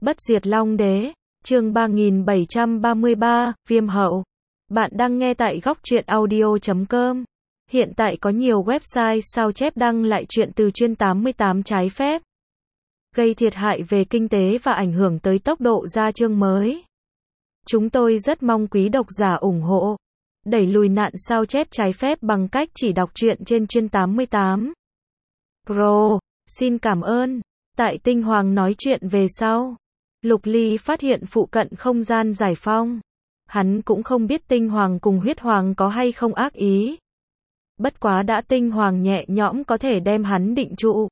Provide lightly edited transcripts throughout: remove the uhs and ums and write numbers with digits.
Bất diệt Long Đế, chương 3733, Viêm Hậu. Bạn đang nghe tại góc truyện audio.com. Hiện tại có nhiều website sao chép đăng lại truyện từ chuyên 88 trái phép, gây thiệt hại về kinh tế và ảnh hưởng tới tốc độ ra chương mới. Chúng tôi rất mong quý độc giả ủng hộ, đẩy lùi nạn sao chép trái phép bằng cách chỉ đọc truyện trên chuyên 88 Pro. Xin cảm ơn. Tại Tinh Hoàng nói chuyện về sau, Lục Ly phát hiện phụ cận không gian giải phong. Hắn cũng không biết Tinh Hoàng cùng Huyết Hoàng có hay không ác ý. Bất quá đã Tinh Hoàng nhẹ nhõm có thể đem hắn định trụ.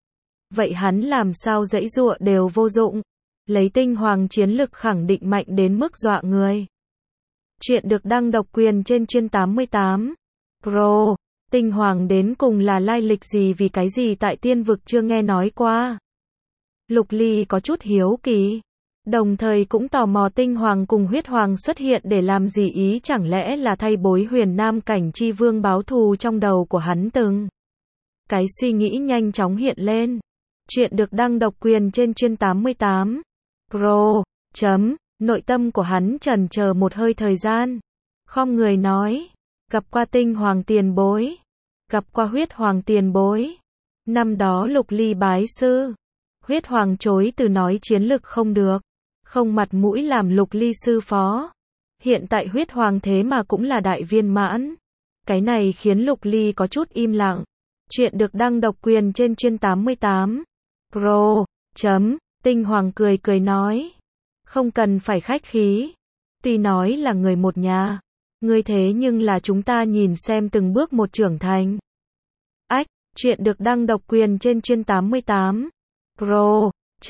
Vậy hắn làm sao giãy giụa đều vô dụng. Lấy Tinh Hoàng chiến lực khẳng định mạnh đến mức dọa người. Chuyện được đăng độc quyền trên chuyên 88 Pro. Tinh Hoàng đến cùng là lai lịch gì, vì cái gì tại tiên vực chưa nghe nói qua. Lục Ly có chút hiếu kỳ, đồng thời cũng tò mò Tinh Hoàng cùng Huyết Hoàng xuất hiện để làm gì, ý chẳng lẽ là thay bối Huyền Nam Cảnh Chi Vương báo thù. Trong đầu của hắn từng cái suy nghĩ nhanh chóng hiện lên. Chuyện được đăng độc quyền trên chuyên 88 Pro. Nội tâm của hắn chần chờ một hơi thời gian, khom người nói, gặp qua Tinh Hoàng tiền bối, gặp qua Huyết Hoàng tiền bối. Năm đó Lục Ly bái sư, Huyết Hoàng chối từ nói chiến lực không được, không mặt mũi làm Lục Ly sư phó. Hiện tại Huyết Hoàng thế mà cũng là đại viên mãn. Cái này khiến Lục Ly có chút im lặng. Chuyện được đăng độc quyền trên chuyên 88 Pro. Tinh Hoàng cười cười nói, không cần phải khách khí. Tuy nói là người một nhà, ngươi thế nhưng là chúng ta nhìn xem từng bước một trưởng thành. Ách, chuyện được đăng độc quyền trên chuyên 88 Pro.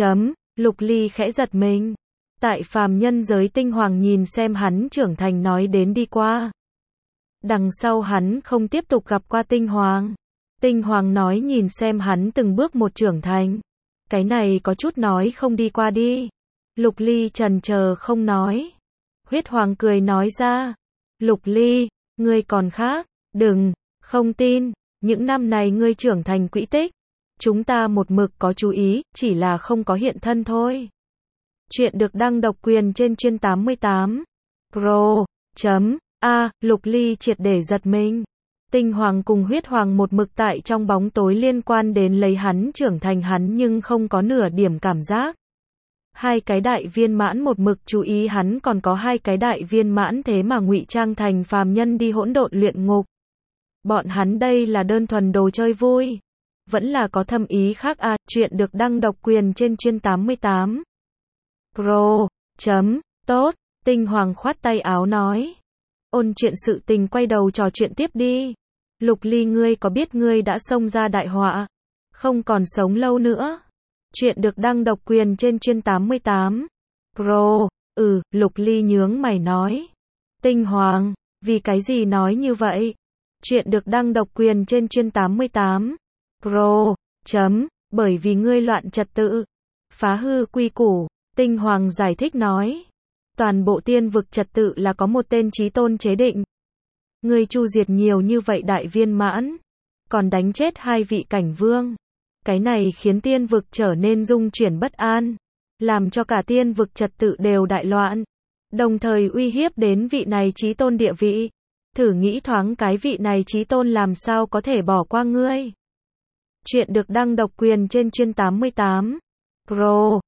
Lục Ly khẽ giật mình. Tại phàm nhân giới Tinh Hoàng nhìn xem hắn trưởng thành nói đến đi qua. Đằng sau hắn không tiếp tục gặp qua Tinh Hoàng. Tinh Hoàng nói nhìn xem hắn từng bước một trưởng thành. Cái này có chút nói không đi qua đi. Lục Ly chần chờ không nói. Huyết Hoàng cười nói ra, Lục Ly, ngươi còn khác, đừng, không tin, những năm này ngươi trưởng thành quỹ tích. Chúng ta một mực có chú ý, chỉ là không có hiện thân thôi. Chuyện được đăng độc quyền trên chuyên 88 Pro. Lục Ly triệt để giật mình. Tinh Hoàng cùng Huyết Hoàng một mực tại trong bóng tối liên quan đến lấy hắn trưởng thành, hắn nhưng không có nửa điểm cảm giác. Hai cái đại viên mãn một mực chú ý hắn, còn có hai cái đại viên mãn thế mà ngụy trang thành phàm nhân đi hỗn độn luyện ngục. Bọn hắn đây là đơn thuần đồ chơi vui, vẫn là có thâm ý khác à? Chuyện được đăng độc quyền trên chuyên 88 Pro. Tốt. Tinh Hoàng khoát tay áo nói, ôn chuyện sự tình quay đầu trò chuyện tiếp đi. Lục Ly, ngươi có biết ngươi đã xông ra đại họa, không còn sống lâu nữa. Chuyện được đăng độc quyền trên chuyên 88 Pro. Lục Ly nhướng mày nói, Tinh Hoàng, vì cái gì nói như vậy? Chuyện được đăng độc quyền trên chuyên 88 Pro. Bởi vì ngươi loạn trật tự, phá hư quy củ. Tinh Hoàng giải thích nói, toàn bộ tiên vực trật tự là có một tên chí tôn chế định. Ngươi chu diệt nhiều như vậy đại viên mãn, còn đánh chết hai vị cảnh vương. Cái này khiến tiên vực trở nên rung chuyển bất an, làm cho cả tiên vực trật tự đều đại loạn, đồng thời uy hiếp đến vị này chí tôn địa vị. Thử nghĩ thoáng cái, vị này chí tôn làm sao có thể bỏ qua ngươi. Chuyện được đăng độc quyền trên chuyên 88 Pro.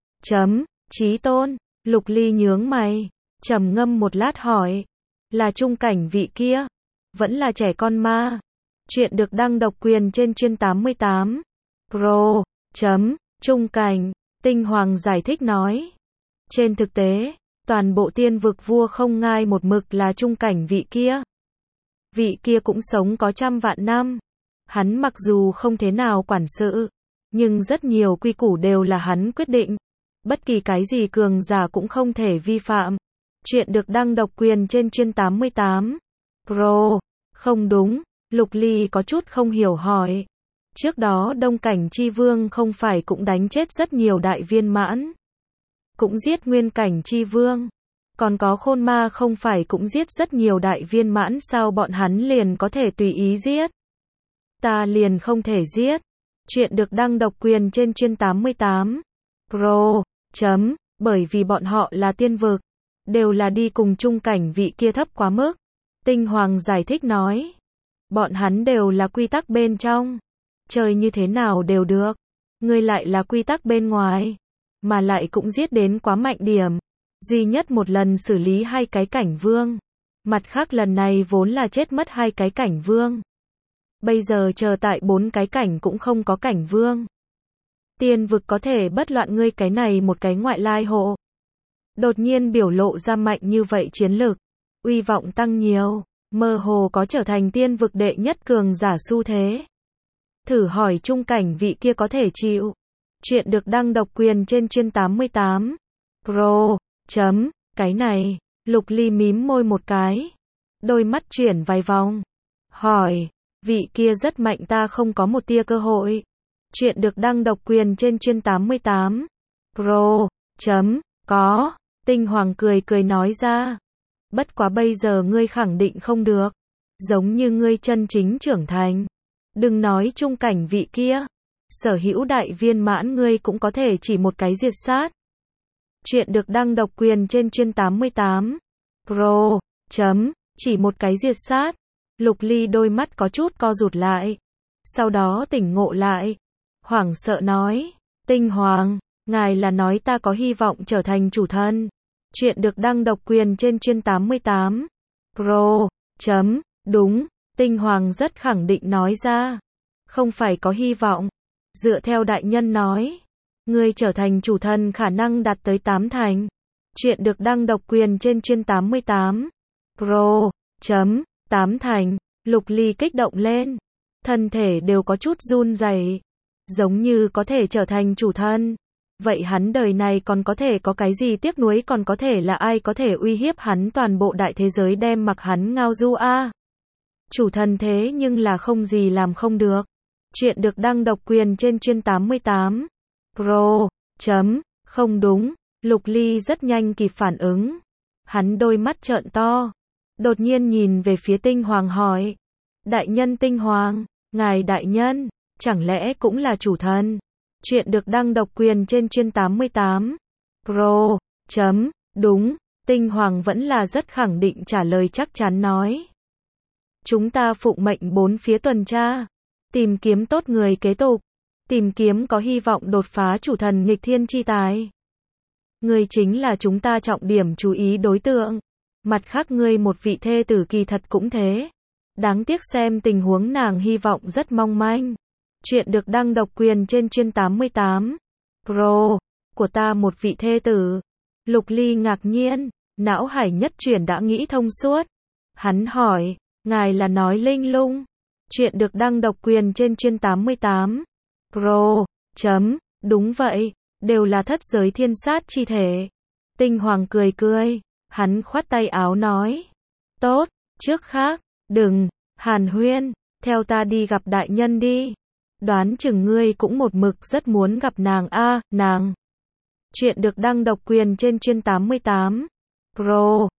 Chí tôn. Lục Ly nhướng mày, trầm ngâm một lát hỏi, là trung cảnh vị kia, vẫn là trẻ con ma? Chuyện được đăng độc quyền trên chuyên 88 Pro. Trung cảnh. Tinh Hoàng giải thích nói, trên thực tế, toàn bộ tiên vực vua không ngai một mực là trung cảnh vị kia. Vị kia cũng sống có trăm vạn năm. Hắn mặc dù không thế nào quản sự, nhưng rất nhiều quy củ đều là hắn quyết định. Bất kỳ cái gì cường giả cũng không thể vi phạm. Chuyện được đăng độc quyền trên chuyên 88 Pro. Không đúng. Lục Ly có chút không hiểu hỏi, trước đó Đông Cảnh Chi Vương không phải cũng đánh chết rất nhiều đại viên mãn, cũng giết Nguyên Cảnh Chi Vương, còn có Khôn Ma không phải cũng giết rất nhiều đại viên mãn, sao bọn hắn liền có thể tùy ý giết? Ta liền không thể giết. Chuyện được đăng độc quyền trên chuyên 88 Pro. Bởi vì bọn họ là tiên vực, đều là đi cùng chung cảnh vị kia thấp quá mức. Tinh Hoàng giải thích nói, bọn hắn đều là quy tắc bên trong, chơi như thế nào đều được, ngươi lại là quy tắc bên ngoài, mà lại cũng giết đến quá mạnh điểm, duy nhất một lần xử lý 2 cái cảnh vương, mặt khác lần này vốn là chết mất 2 cái cảnh vương. Bây giờ chờ tại 4 cái cảnh cũng không có cảnh vương. Tiên vực có thể bất loạn ngươi cái này một cái ngoại lai hộ. Đột nhiên biểu lộ ra mạnh như vậy chiến lực, uy vọng tăng nhiều, mơ hồ có trở thành tiên vực đệ nhất cường giả xu thế. Thử hỏi chung cảnh vị kia có thể chịu. Chuyện được đăng độc quyền trên chuyên 88. Pro. Cái này, Lục Ly mím môi một cái. Đôi mắt chuyển vài vòng. Hỏi, vị kia rất mạnh ta không có một tia cơ hội. Chuyện được đăng độc quyền trên chuyên 88. Pro. Có. Tinh Hoàng cười cười nói ra. Bất quá bây giờ ngươi khẳng định không được. Giống như ngươi chân chính trưởng thành. Đừng nói chung cảnh vị kia. Sở hữu đại viên mãn ngươi cũng có thể chỉ một cái diệt sát. Chuyện được đăng độc quyền trên chuyên 88. Pro. Chỉ một cái diệt sát. Lục Ly đôi mắt có chút co rụt lại. Sau đó tỉnh ngộ lại. Hoảng sợ nói. Tinh Hoàng, ngài là nói ta có hy vọng trở thành chủ thân. Chuyện được đăng độc quyền trên chuyên 88. Pro. Đúng. Tinh Hoàng rất khẳng định nói ra. Không phải có hy vọng. Dựa theo đại nhân nói, ngươi trở thành chủ thân khả năng đạt tới 8 thành. Chuyện được đăng độc quyền trên chuyên 88. Pro. 8 thành. Lục Ly kích động lên. Thân thể đều có chút run rẩy. Giống như có thể trở thành chủ thân. Vậy hắn đời này còn có thể có cái gì tiếc nuối, còn có thể là ai có thể uy hiếp hắn toàn bộ đại thế giới đem mặc hắn ngao du a. Chủ thân thế nhưng là không gì làm không được. Chuyện được đăng độc quyền trên chuyên 88. Pro. Không đúng. Lục Ly rất nhanh kịp phản ứng. Hắn đôi mắt trợn to. Đột nhiên nhìn về phía Tinh Hoàng hỏi. Đại nhân Tinh Hoàng, ngài đại nhân, chẳng lẽ cũng là chủ thân? Chuyện được đăng độc quyền trên chuyên 88. Pro. Đúng. Tinh Hoàng vẫn là rất khẳng định trả lời chắc chắn nói. Chúng ta phụng mệnh 4 phía tuần tra. Tìm kiếm tốt người kế tục. Tìm kiếm có hy vọng đột phá chủ thần nghịch thiên chi tài. Ngươi chính là chúng ta trọng điểm chú ý đối tượng. Mặt khác ngươi một vị thê tử kỳ thật cũng thế. Đáng tiếc xem tình huống nàng hy vọng rất mong manh. Chuyện được đăng độc quyền trên chuyên 88. Pro. Của ta một vị thê tử. Lục Ly ngạc nhiên. Não hải nhất chuyển đã nghĩ thông suốt. Hắn hỏi. Ngài là nói linh lung. Chuyện được đăng độc quyền trên chuyên 88. Pro. Đúng vậy. Đều là thất giới thiên sát chi thể. Tinh Hoàng cười cười. Hắn khoát tay áo nói. Tốt. Trước khác. Đừng. Hàn huyên. Theo ta đi gặp đại nhân đi. Đoán chừng ngươi cũng một mực rất muốn gặp nàng a. Nàng. Chuyện được đăng độc quyền trên chuyên 88. Pro.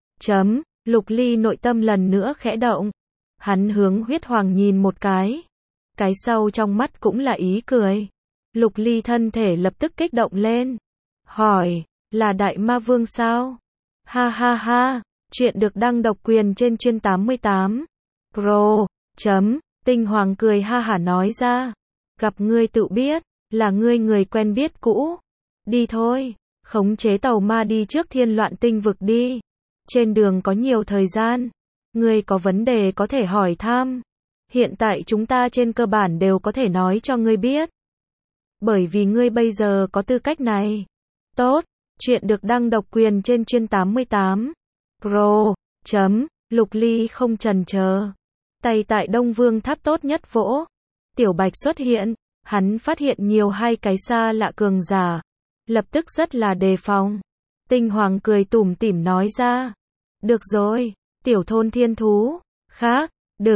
Lục Ly nội tâm lần nữa khẽ động. Hắn hướng Huyết Hoàng nhìn một cái. Cái sau trong mắt cũng là ý cười. Lục Ly thân thể lập tức kích động lên. Hỏi, là Đại Ma Vương sao? Ha ha ha, chuyện được đăng độc quyền trên chuyên 88. Pro. Tinh Hoàng cười ha hả nói ra. Gặp ngươi tự biết, là ngươi người quen biết cũ. Đi thôi, khống chế tàu ma đi trước Thiên Loạn Tinh vực đi. Trên đường có nhiều thời gian. Ngươi có vấn đề có thể hỏi thăm. Hiện tại chúng ta trên cơ bản đều có thể nói cho ngươi biết. Bởi vì ngươi bây giờ có tư cách này. Tốt, chuyện được đăng độc quyền trên chuyên 88. Pro. Lục Ly không chần chờ. Tay tại Đông Vương tháp tốt nhất vỗ. Tiểu Bạch xuất hiện. Hắn phát hiện nhiều hai cái xa lạ cường giả. Lập tức rất là đề phòng. Tinh Hoàng cười tủm tỉm nói ra. Được rồi, tiểu thôn thiên thú. Khác,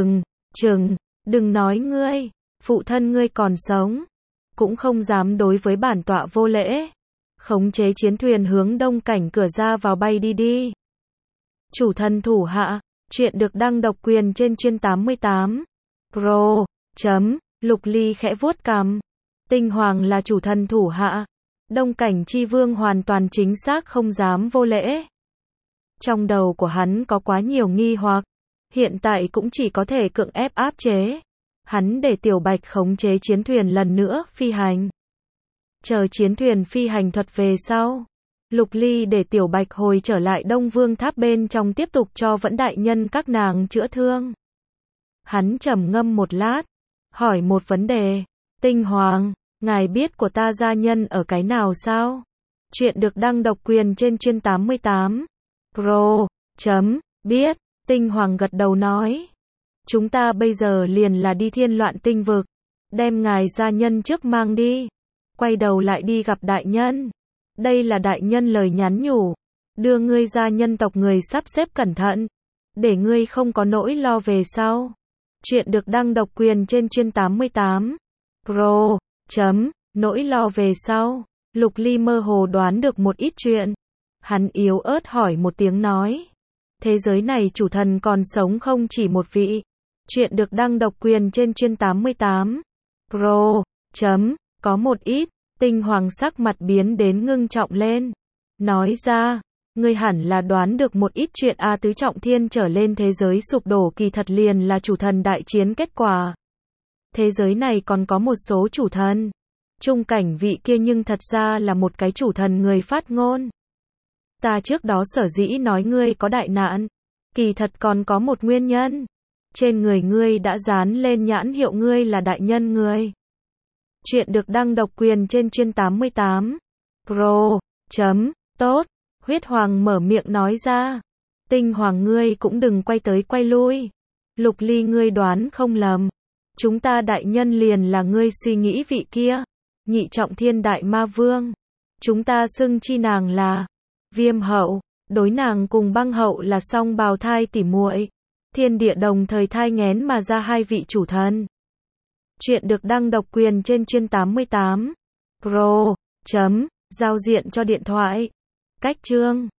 đừng nói ngươi. Phụ thân ngươi còn sống. Cũng không dám đối với bản tọa vô lễ. Khống chế chiến thuyền hướng đông cảnh cửa ra vào bay đi. Chủ thân thủ hạ. Chuyện được đăng độc quyền trên chuyên 88. Pro. Lục Ly khẽ vuốt cằm. Tinh Hoàng là chủ thân thủ hạ. Đông Cảnh Chi Vương hoàn toàn chính xác không dám vô lễ. Trong đầu của hắn có quá nhiều nghi hoặc, hiện tại cũng chỉ có thể cưỡng ép áp chế. Hắn để Tiểu Bạch khống chế chiến thuyền lần nữa phi hành. Chờ chiến thuyền phi hành thuật về sau, Lục Ly để Tiểu Bạch hồi trở lại Đông Vương Tháp bên trong tiếp tục cho Vẫn đại nhân các nàng chữa thương. Hắn trầm ngâm một lát, hỏi một vấn đề. Tinh Hoàng, ngài biết của ta gia nhân ở cái nào sao? Chuyện được đăng độc quyền trên chuyên 88. Pro. Biết. Tinh Hoàng gật đầu nói. Chúng ta bây giờ liền là đi Thiên Loạn Tinh Vực. Đem ngài gia nhân trước mang đi. Quay đầu lại đi gặp đại nhân. Đây là đại nhân lời nhắn nhủ. Đưa ngươi gia nhân tộc người sắp xếp cẩn thận. Để ngươi không có nỗi lo về sau. Chuyện được đăng độc quyền trên chuyên 88. Pro. Nỗi lo về sau. Lục Ly mơ hồ đoán được một ít chuyện. Hắn yếu ớt hỏi một tiếng nói. Thế giới này chủ thần còn sống không chỉ một vị. Chuyện được đăng độc quyền trên chuyên 88. Pro. Có một ít. Tinh Hoàng sắc mặt biến đến ngưng trọng lên. Nói ra, ngươi hẳn là đoán được một ít chuyện tứ trọng thiên trở lên thế giới sụp đổ kỳ thật liền là chủ thần đại chiến kết quả. Thế giới này còn có một số chủ thần. Trung cảnh vị kia nhưng thật ra là một cái chủ thần người phát ngôn. Ta trước đó sở dĩ nói ngươi có đại nạn, kỳ thật còn có một nguyên nhân. Trên người ngươi đã dán lên nhãn hiệu ngươi là đại nhân người. Chuyện được đăng độc quyền trên chuyên 88. Pro. Tốt. Huyết Hoàng mở miệng nói ra. Tinh Hoàng ngươi cũng đừng quay tới quay lui. Lục Ly ngươi đoán không lầm. Chúng ta đại nhân liền là ngươi suy nghĩ vị kia. Nhị trọng thiên đại ma vương. Chúng ta xưng chi nàng là Viêm hậu. Đối nàng cùng Băng hậu là song bào thai tỉ muội. Thiên địa đồng thời thai nghén mà ra hai vị chủ thần. Chuyện được đăng độc quyền trên chuyên 88. Pro. Giao diện cho điện thoại. Cách chương.